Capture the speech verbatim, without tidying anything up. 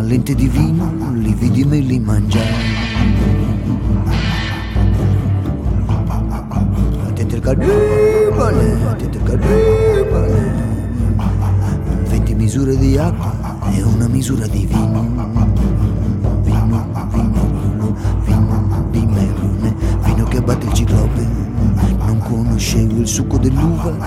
lente di vino, lividi me li mangiai. Tete cannibale, tete cannibale. venti misure di acqua e una misura di vino. Vino, vino, vino, vino di melone, vino che batte il ciclope. Non conoscevo il succo dell'uva